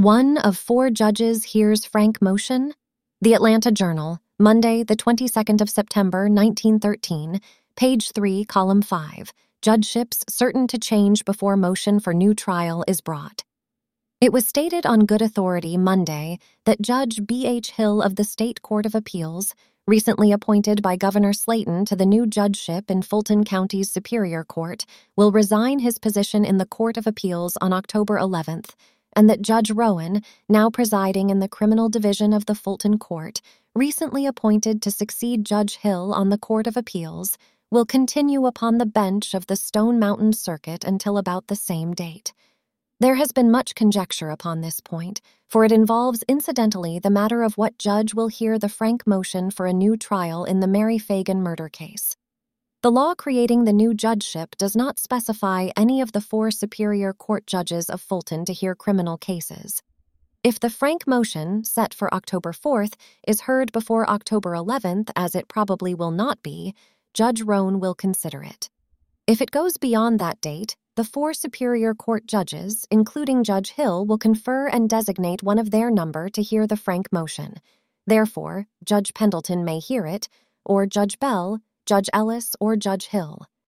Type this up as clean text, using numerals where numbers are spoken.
One of four judges hears Frank motion. The Atlanta Journal, Monday, the 22nd of September, 1913, page 3, column 5. Judgeships certain to change before motion for new trial is brought. It was stated on good authority Monday that Judge B.H. Hill of the State Court of Appeals, recently appointed by Governor Slayton to the new judgeship in Fulton County's Superior Court, will resign his position in the Court of Appeals on October 11th, and that Judge Rowan, now presiding in the Criminal Division of the Fulton Court, recently appointed to succeed Judge Hill on the Court of Appeals, will continue upon the bench of the Stone Mountain Circuit until about the same date. There has been much conjecture upon this point, for it involves incidentally the matter of what judge will hear the Frank motion for a new trial in the Mary Fagan murder case. The law creating the new judgeship does not specify any of the four Superior Court judges of Fulton to hear criminal cases. If the Frank motion, set for October 4th, is heard before October 11th, as it probably will not be, Judge Roan will consider it. If it goes beyond that date, the four Superior Court judges, including Judge Hill, will confer and designate one of their number to hear the Frank motion. Therefore, Judge Pendleton may hear it, or Judge Bell, Judge Ellis, or Judge Hill.